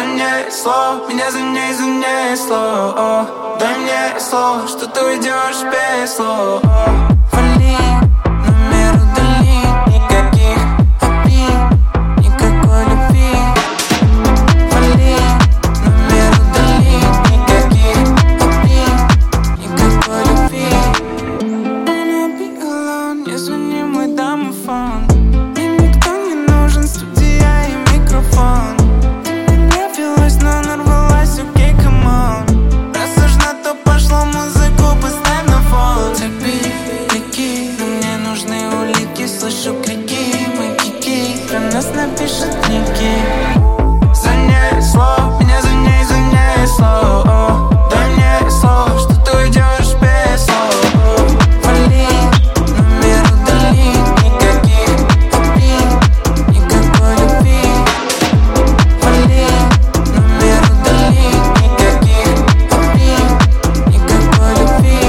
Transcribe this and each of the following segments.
Занесло, меня за ней занесло. Дай мне слово, что ты уйдешь без слов. Вали, номер удали, никаких обид, никакой любви. Вали, номер удали, никаких обид, никакой любви. Wanna be alone, не звони мой домофон. Мне никто не нужен, студия и микрофон. Но нарвалась, окей, come on. Раз уж на то пошло, музыку поставь на фон. Цепи, но мне нужны улики. Слышу крики, мы кики, про нас напишут книги. Занесло, меня за ней занесло. Дай мне слово, что ты уйдешь без слов. Вали, номер удали, никаких обид, никакой любви. Вали, номер удали, никаких обид, никакой любви.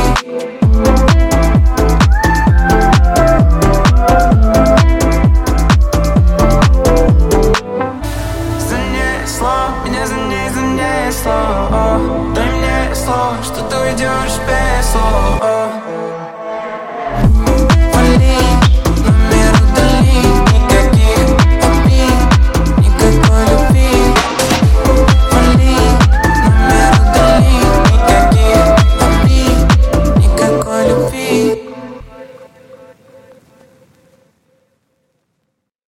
Занесло, меня за ней занесло. Дай мне слово, что ты уйдешь без слов.